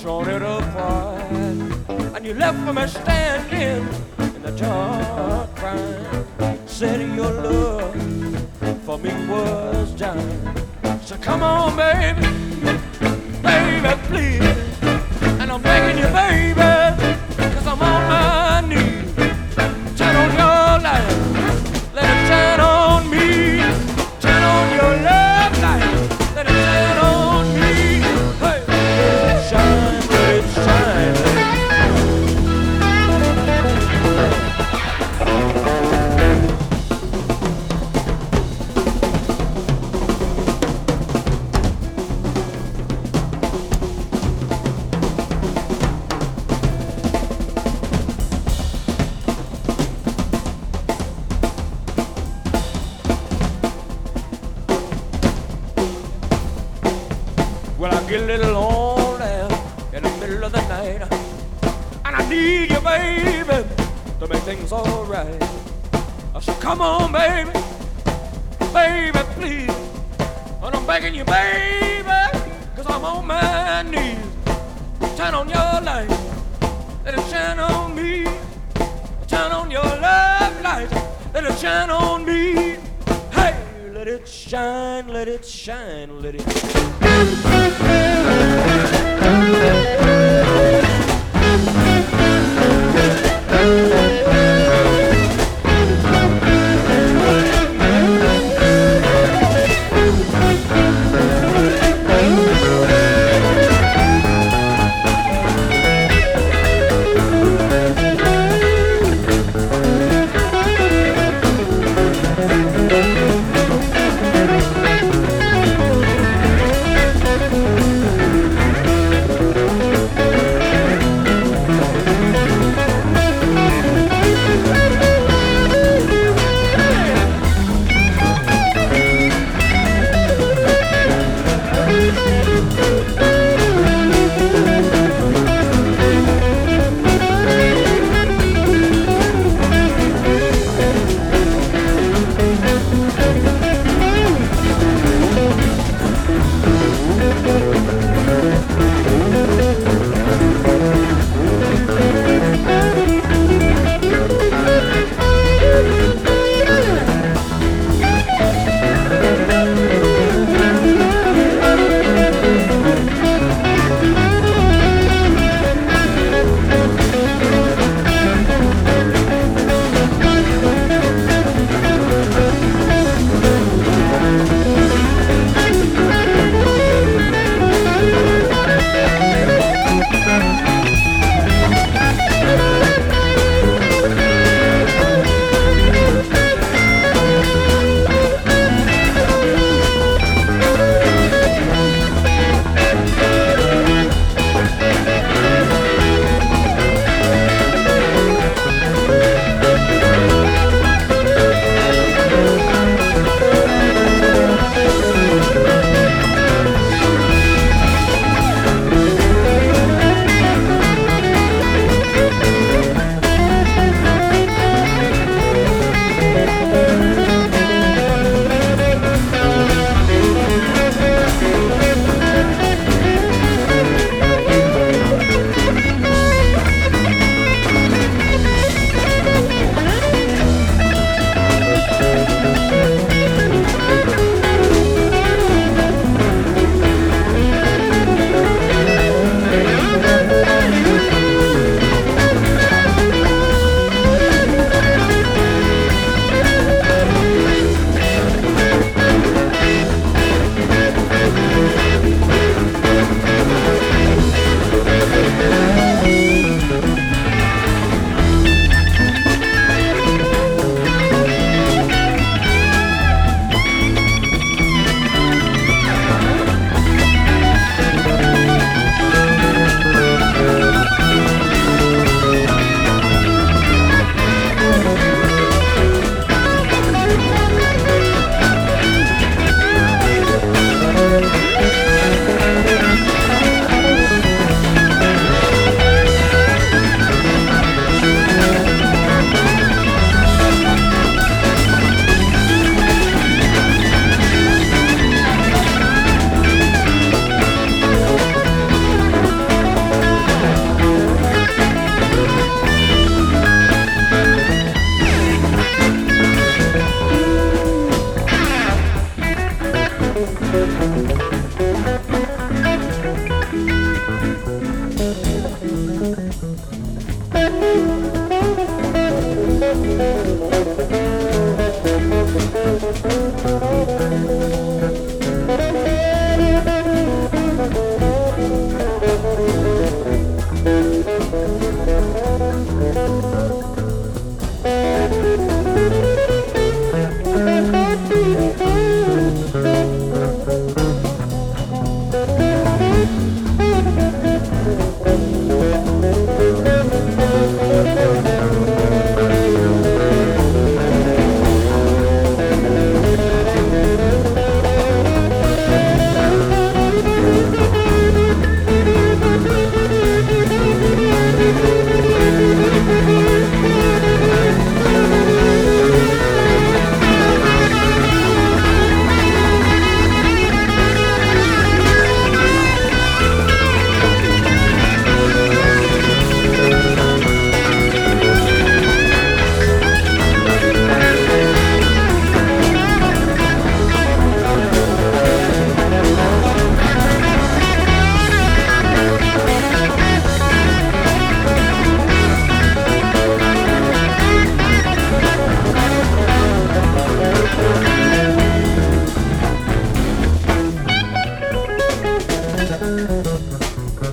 torn it apart, and you left me standing in the dark crying. Said your love for me was dying. So come on, baby, baby, please. And I'm begging you, baby, 'cause I'm on my knees. Turn on your light, let it turn on me. Turn on your love light, let it turn on me. Hey, let it shine, let it shine, let it. Well, I get a little lonely in the middle of the night, and I need you, baby, to make things alright. So come on, baby, baby, please. And I'm begging you, baby, 'cause I'm on my knees. Turn on your light, let it shine on me. Turn on your love light, let it shine on me. Hey, let it shine, let it shine, let it.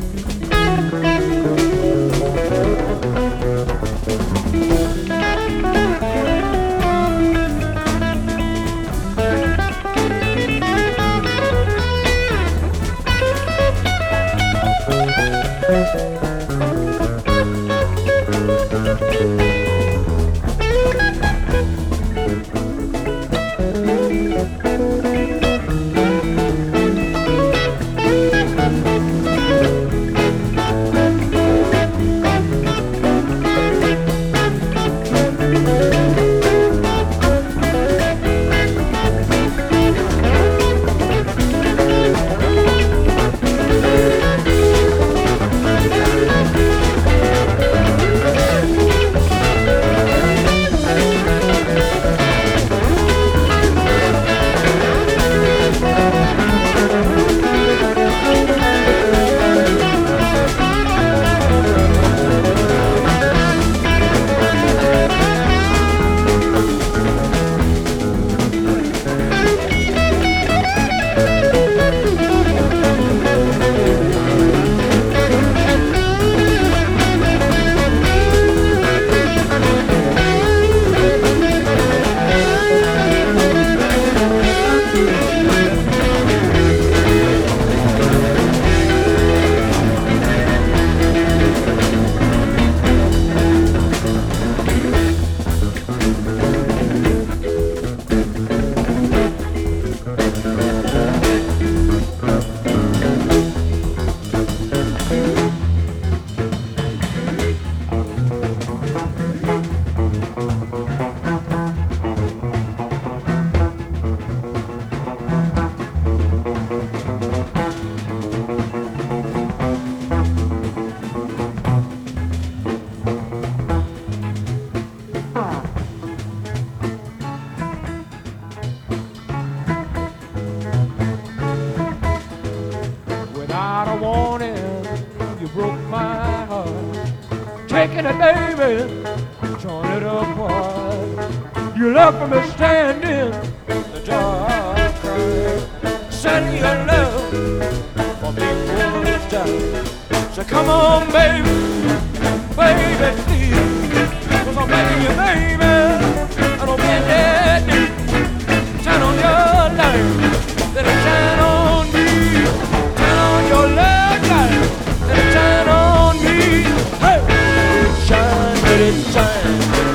Without a warning, you broke my heart. Taking it, baby, torn it apart. You left me standing in the dark, crying, setting your love for me was done. So come on, baby, baby, please, 'cause I'm begging you, baby, I don't get that deep. Turn on your light, let it shine on me. Turn on your love light, let it shine on me. Hey, shine, let it shine.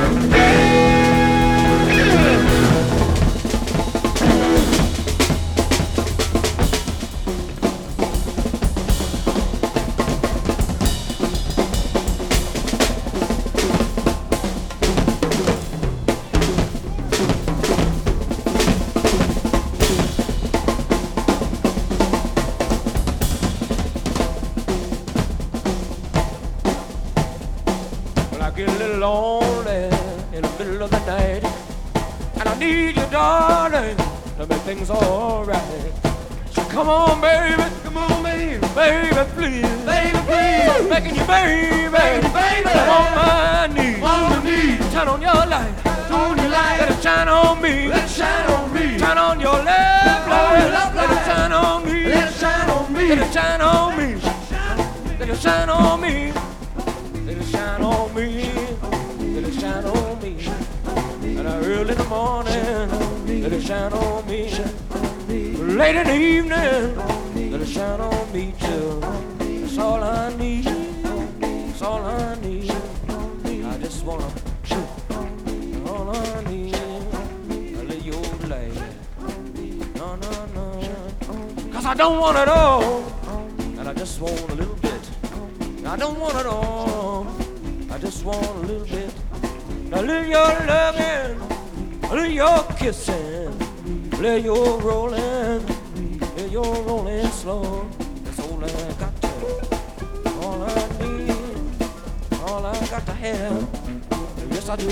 Get a little lonely in the middle of the night, and I need you, darling, to make things alright. So come on, baby, baby, please, I'm begging you, baby, I'm on my knees, turn on your light, let it shine on me, turn on your left light, let it shine on me, let it shine on me, let it shine on me, let it shine on me. Let it shine on me, let it shine on me. And early in the morning, let it shine on me. Late in the evening, let it shine on me too. That's all I need, that's all I need. I just wanna shoot, all I need. I lay your light, no, no, no. 'Cause I don't want it all, and I just want a little bit. I don't want it all, I just want a little bit. A little your loving, a little your kissing, a little your rolling, a little your rolling slow. That's all I got to, all I need, all I got to have. Yes, I do.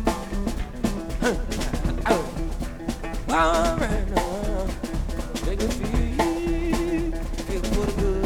All right now, make it feel pretty good.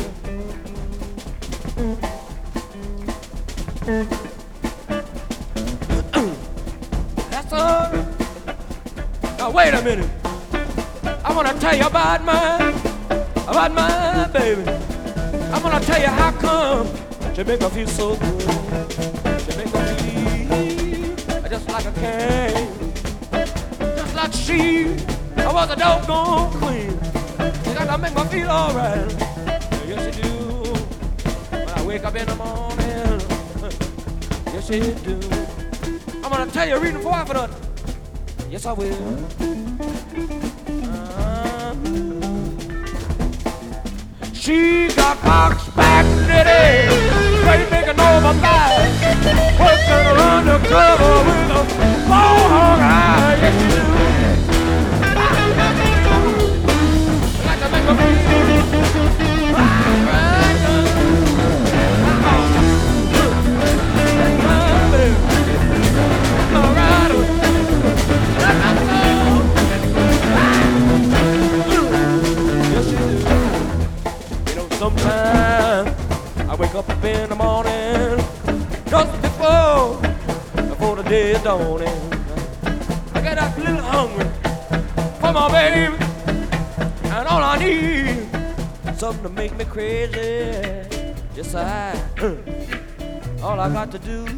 That's all. Now wait a minute. I want to tell you about my baby. I'm gonna tell you how come Jamaica feels so good. Jamaica feels just like a king, just like she. I was a doggone queen. You gotta make me feel alright. Yes, you do. When I wake up in the morning, yes, you do. I'm gonna tell you a reason for that. Yes, I will. She got box back knitted, great big and oversized, working around the cover with a long eye. Yes, you do. Like to make a sometimes I wake up in the morning just before the day is dawning. I get up a little hungry for my baby, and all I need something to make me crazy. Yes, all I got to do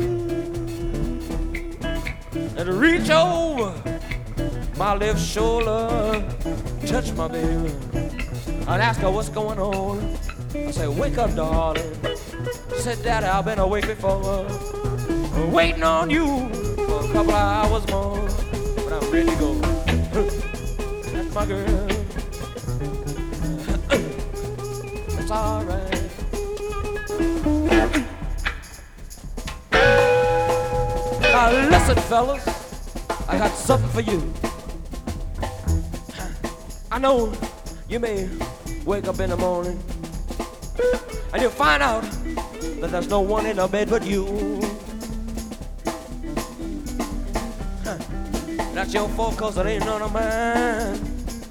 is reach over my left shoulder, touch my baby, I'd ask her what's going on. I say, wake up, darling. She said, Daddy, I've been awake before, waiting on you for a couple of hours more, but I'm ready to go. That's my girl. That's all right. Now listen, fellas, I got something for you. I know you may wake up in the morning and you'll find out that there's no one in the bed but you. That's your fault, cause it ain't none of mine.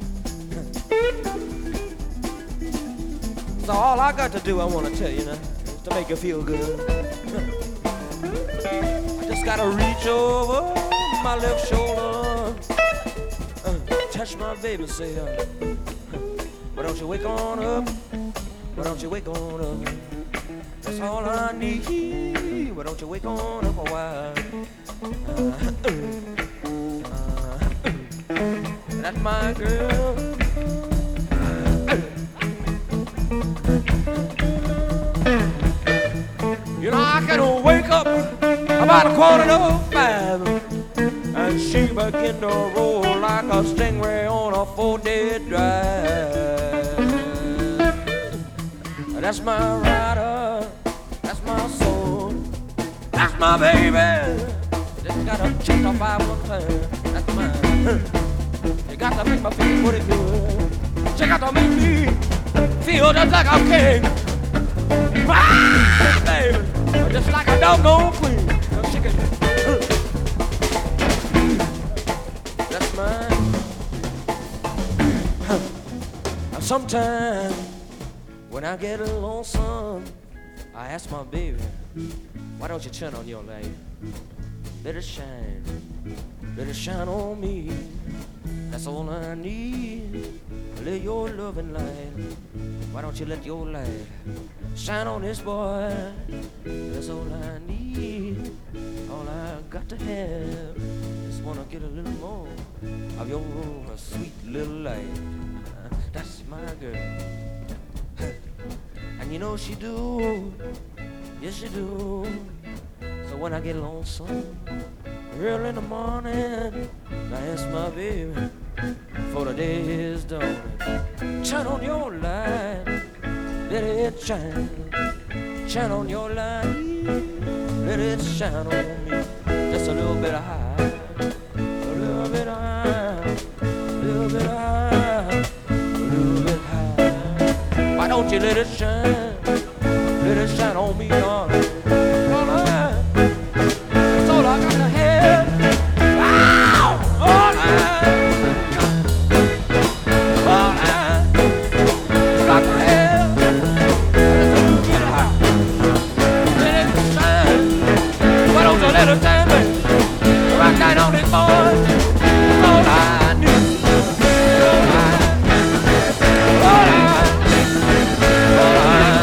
So all I got to do, I want to tell you now, is to make you feel good. I just gotta reach over my left shoulder, touch my baby, say, why don't you wake on up? Why don't you wake on up? That's all I need. Why don't you wake on up a while? That's my girl. You know I can wake up about 4:45, and she begin to roll like a stingray on a 4-day drive. That's my rider, that's my soul, that's my baby. Just gotta check off by one time. That's mine. You got to make me feel pretty good. She got to make me feel just like a king. Ah, baby, just like a doggone queen. She can. That's mine. Sometimes when I get lonesome, I ask my baby, why don't you turn on your light? Let it shine on me. That's all I need. Let your loving light. Why don't you let your light shine on this boy? That's all I need. All I got to have. Just wanna get a little more of your sweet little light. That's my girl. And you know she do. Yes, she do. So when I get lonesome, early in the morning, I ask my baby, for the day is dawning, turn on your light, let it shine. Shine on your light, let it shine on me. Just a little bit high, a little bit high, a little bit high, a little bit high. Why don't you let it shine? Let it shine on me, darling. That's all I got to have. Wow! All right. All right. Got to have. Let it shine. Why don't you let it shine, baby? Rock down on this boy. All I need. All right. All right. All right.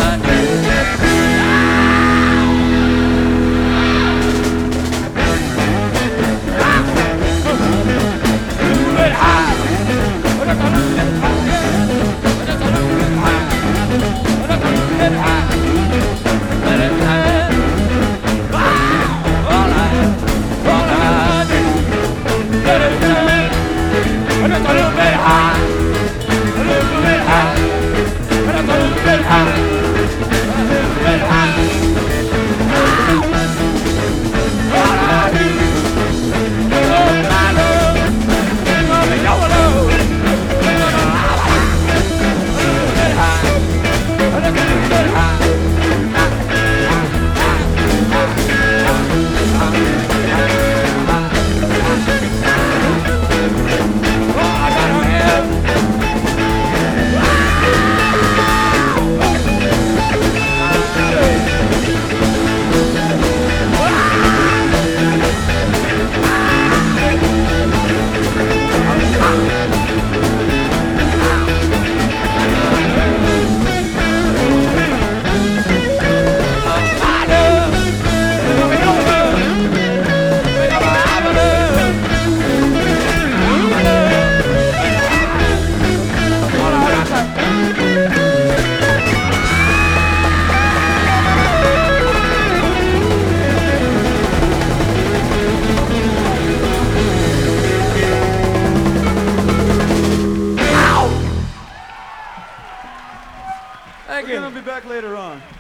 later on.